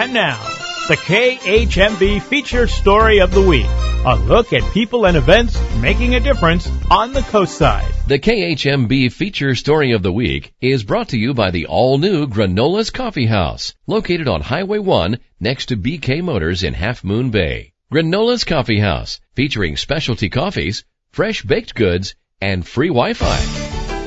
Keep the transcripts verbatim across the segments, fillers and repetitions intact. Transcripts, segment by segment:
And now, the K H M B Feature Story of the Week. A look at people and events making a difference on the coast side. The K H M B Feature Story of the Week is brought to you by the all-new Granola's Coffee House, located on Highway one next to B K Motors in Half Moon Bay. Granola's Coffee House, featuring specialty coffees, fresh baked goods, and free Wi-Fi.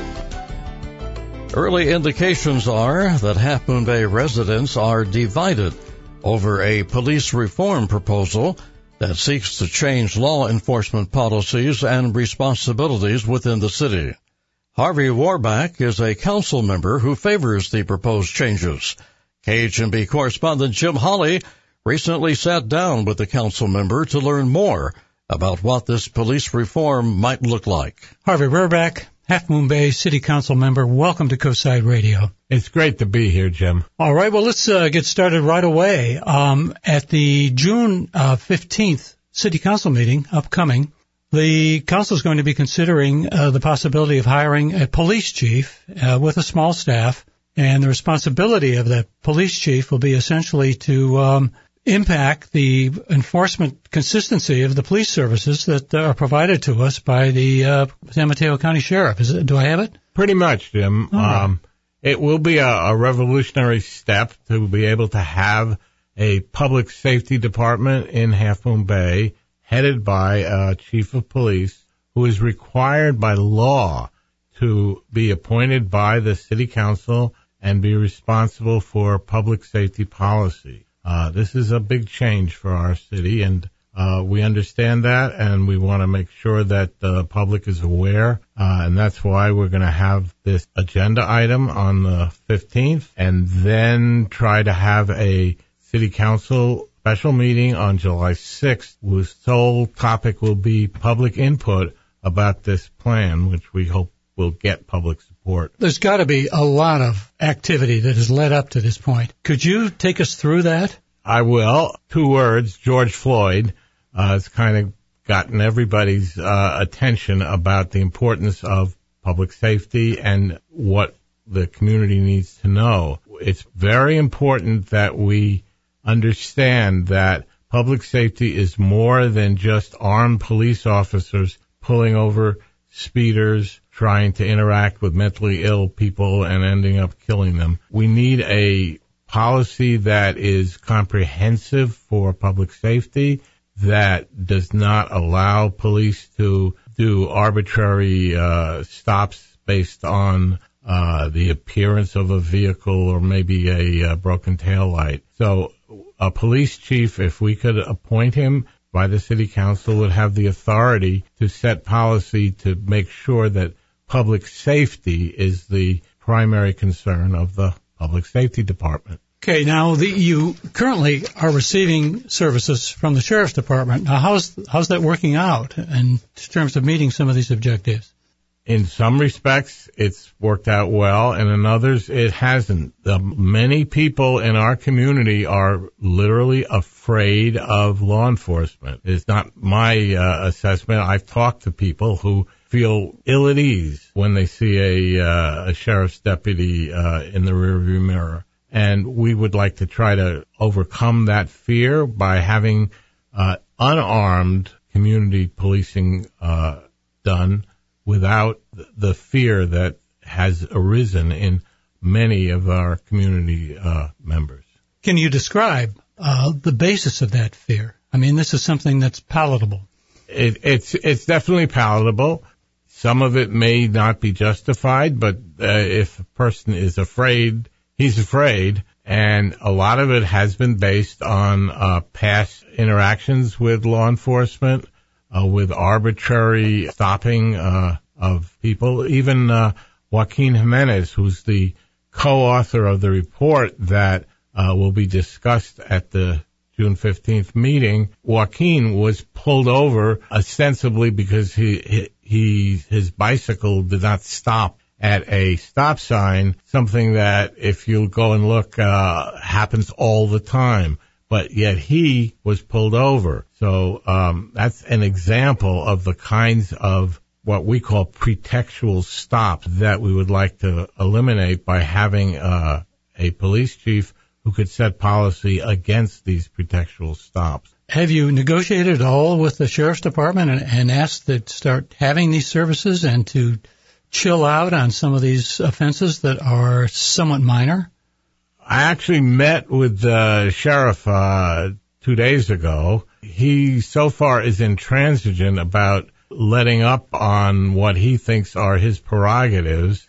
Early indications are that Half Moon Bay residents are divided over a police reform proposal that seeks to change law enforcement policies and responsibilities within the city. Harvey Warback is a council member who favors the proposed changes. K H M B correspondent Jim Hawley recently sat down with the council member to learn more about what this police reform might look like. Harvey Warback, Half Moon Bay City Council member, welcome to Coastside Radio. It's great to be here, Jim. All right, well, let's uh, get started right away. Um, at the June uh, fifteenth City Council meeting upcoming, the council is going to be considering uh, the possibility of hiring a police chief uh, with a small staff, and the responsibility of that police chief will be essentially to um, impact the enforcement consistency of the police services that are provided to us by the uh, San Mateo County Sheriff. Is it, do I have it? Pretty much, Jim. Right. Um, it will be a, a revolutionary step to be able to have a public safety department in Half Moon Bay headed by a chief of police who is required by law to be appointed by the city council and be responsible for public safety policy. Uh, this is a big change for our city, and uh, we understand that, and we want to make sure that the public is aware, uh, and that's why we're going to have this agenda item on the fifteenth, and then try to have a city council special meeting on July sixth, whose sole topic will be public input about this plan, which we hope will get public support. There's got to be a lot of activity that has led up to this point. Could you take us through that? I will. Two words, George Floyd, uh, has kind of gotten everybody's uh, attention about the importance of public safety and what the community needs to know. It's very important that we understand that public safety is more than just armed police officers pulling over speeders, trying to interact with mentally ill people and ending up killing them. We need a policy that is comprehensive for public safety, that does not allow police to do arbitrary uh, stops based on uh, the appearance of a vehicle or maybe a uh, broken taillight. So a police chief, if we could appoint him by the city council, would have the authority to set policy to make sure that public safety is the primary concern of the public safety department. Okay, now the, you currently are receiving services from the Sheriff's Department. Now, how's how's that working out in terms of meeting some of these objectives? In some respects, it's worked out well, and in others, it hasn't. The many people in our community are literally afraid of law enforcement. It's not my uh, assessment. I've talked to people who feel ill at ease when they see a, uh, a sheriff's deputy uh, in the rearview mirror. And we would like to try to overcome that fear by having uh, unarmed community policing uh, done without the fear that has arisen in many of our community uh, members. Can you describe uh, the basis of that fear? I mean, this is something that's palatable. It, it's it's definitely palatable. Some of it may not be justified, but uh, if a person is afraid, he's afraid. And a lot of it has been based on uh, past interactions with law enforcement, uh, with arbitrary stopping uh, of people. Even uh, Joaquin Jimenez, who's the co-author of the report that uh, will be discussed at the June fifteenth meeting, Joaquin was pulled over ostensibly because he, he, he his bicycle did not stop at a stop sign, something that, if you go and look, uh, happens all the time. But yet he was pulled over. So um, that's an example of the kinds of what we call pretextual stops that we would like to eliminate by having uh, a police chief who who could set policy against these pretextual stops. Have you negotiated at all with the Sheriff's Department and, and asked to start having these services and to chill out on some of these offenses that are somewhat minor? I actually met with the sheriff uh, two days ago. He so far is intransigent about letting up on what he thinks are his prerogatives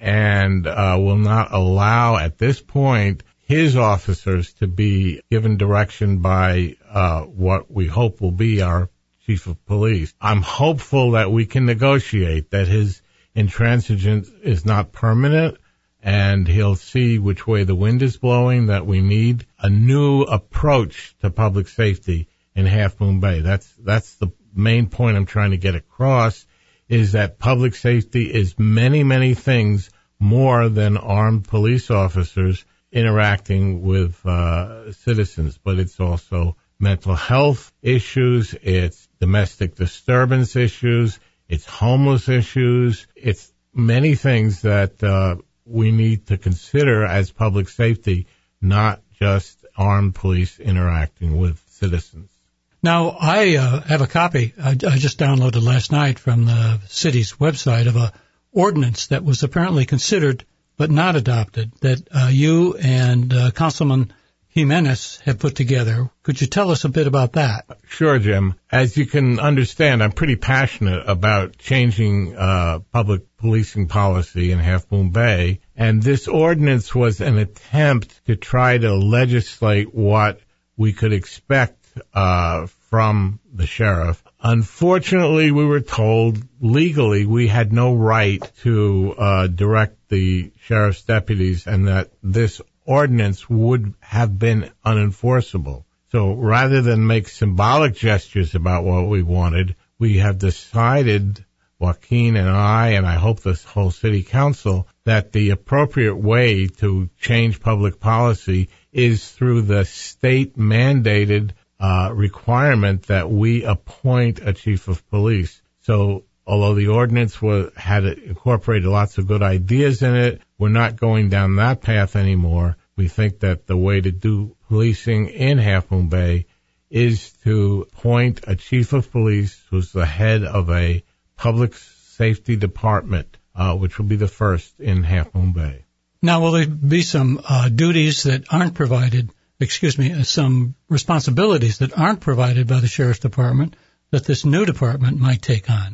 and uh, will not allow at this point his officers to be given direction by uh, what we hope will be our chief of police. I'm hopeful that we can negotiate, that his intransigence is not permanent, and he'll see which way the wind is blowing, that we need a new approach to public safety in Half Moon Bay. That's that's the main point I'm trying to get across, is that public safety is many, many things more than armed police officers interacting with uh, citizens, but it's also mental health issues, it's domestic disturbance issues, it's homeless issues, it's many things that uh, we need to consider as public safety, not just armed police interacting with citizens. Now, I uh, have a copy I, I just downloaded last night from the city's website of a ordinance that was apparently considered but not adopted, that uh, you and uh, Councilman Jimenez have put together. Could you tell us a bit about that? Sure, Jim. As you can understand, I'm pretty passionate about changing uh, public policing policy in Half Moon Bay, and this ordinance was an attempt to try to legislate what we could expect uh, from the sheriff. Unfortunately, we were told legally we had no right to uh, direct the sheriff's deputies, and that this ordinance would have been unenforceable. So rather than make symbolic gestures about what we wanted, we have decided, Joaquin and I, and I hope this whole city council, that the appropriate way to change public policy is through the state mandated uh, requirement that we appoint a chief of police. So although the ordinance was, had incorporated lots of good ideas in it, we're not going down that path anymore. We think that the way to do policing in Half Moon Bay is to appoint a chief of police who's the head of a public safety department, uh, which will be the first in Half Moon Bay. Now, will there be some uh, duties that aren't provided, excuse me, uh, some responsibilities that aren't provided by the Sheriff's Department that this new department might take on?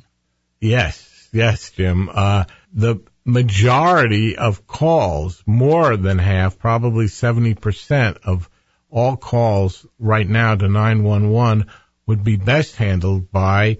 Yes, yes, Jim. Uh, the majority of calls, more than half, probably seventy percent of all calls right now to nine one one would be best handled by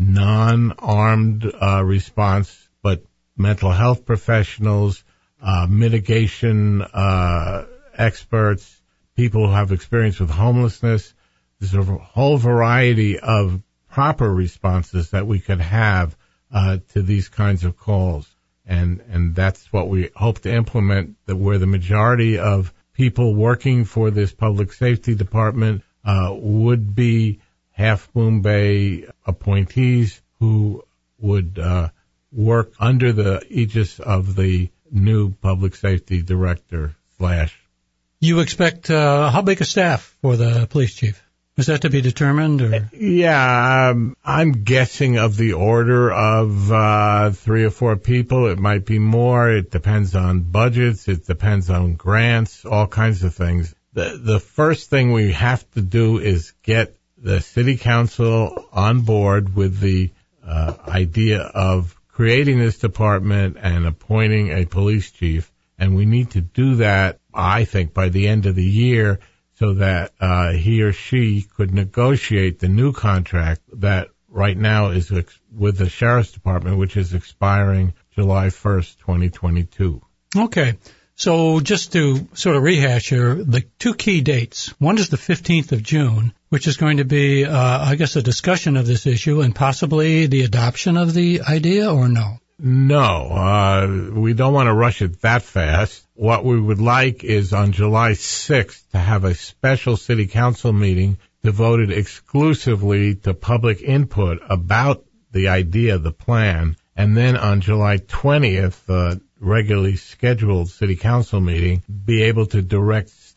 non-armed uh, response, but mental health professionals, uh, mitigation uh, experts, people who have experience with homelessness. There's a whole variety of proper responses that we could have uh, to these kinds of calls. And, and that's what we hope to implement, that where the majority of people working for this public safety department uh, would be Half Moon Bay appointees who would uh, work under the aegis of the new public safety director slash. You expect uh, how big a staff for the police chief? Is that to be determined? Or? Yeah, um, I'm guessing of the order of uh, three or four people. It might be more. It depends on budgets. It depends on grants, all kinds of things. The, the first thing we have to do is get the city council on board with the uh, idea of creating this department and appointing a police chief. And we need to do that, I think, by the end of the year, so that uh, he or she could negotiate the new contract that right now is ex- with the Sheriff's Department, which is expiring July first, twenty twenty-two. Okay. So just to sort of rehash here, the two key dates. One is the fifteenth of June, which is going to be, uh, I guess, a discussion of this issue and possibly the adoption of the idea, or no? No, uh, we don't want to rush it that fast. What we would like is on July sixth to have a special city council meeting devoted exclusively to public input about the idea, the plan, and then on July twentieth, the regularly scheduled city council meeting, be able to direct staff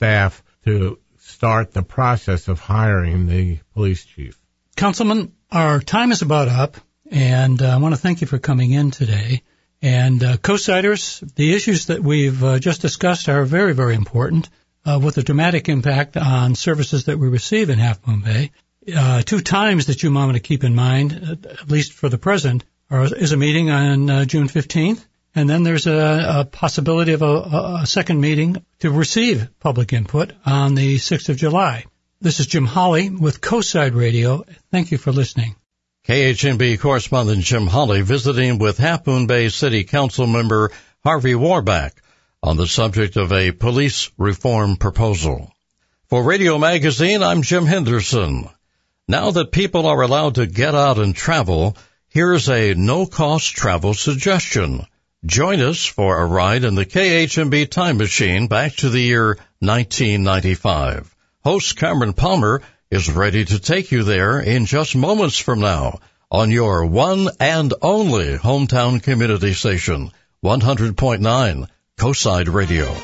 staff to start the process of hiring the police chief. Councilman, our time is about up, and uh, I want to thank you for coming in today. And uh, co-siders, the issues that we've uh, just discussed are very, very important, uh, with a dramatic impact on services that we receive in Half Moon Bay. Uh, two times that you might want to keep in mind, at least for the present, are, is a meeting on uh, June fifteenth, and then there's a, a possibility of a, a second meeting to receive public input on the sixth of July. This is Jim Holly with Co-Side Radio. Thank you for listening. K H M B correspondent Jim Holly visiting with Half Moon Bay City Council member Harvey Warback on the subject of a police reform proposal. For Radio Magazine, I'm Jim Henderson. Now that people are allowed to get out and travel, here's a no-cost travel suggestion. Join us for a ride in the K H M B time machine back to the year nineteen ninety-five. Host Cameron Palmer is ready to take you there in just moments from now on your one and only hometown community station, one hundred point nine Co-Side Radio.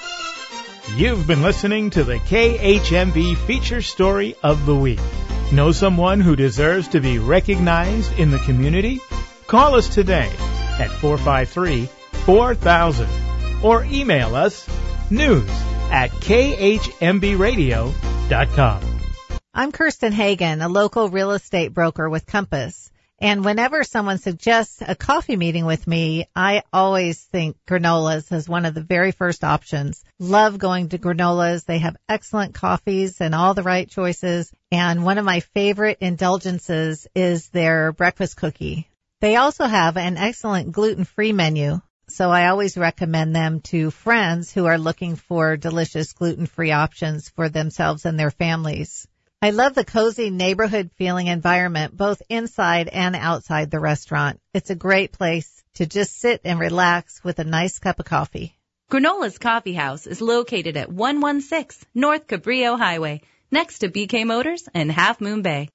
You've been listening to the K H M B Feature Story of the Week. Know someone who deserves to be recognized in the community? Call us today at four five three, four thousand or email us news at k h m b radio dot com. I'm Kirsten Hagan, a local real estate broker with Compass. And whenever someone suggests a coffee meeting with me, I always think granolas as one of the very first options. Love going to granolas. They have excellent coffees and all the right choices. And one of my favorite indulgences is their breakfast cookie. They also have an excellent gluten-free menu. So I always recommend them to friends who are looking for delicious gluten-free options for themselves and their families. I love the cozy neighborhood-feeling environment, both inside and outside the restaurant. It's a great place to just sit and relax with a nice cup of coffee. Granola's Coffee House is located at one one six North Cabrillo Highway, next to B K Motors and Half Moon Bay.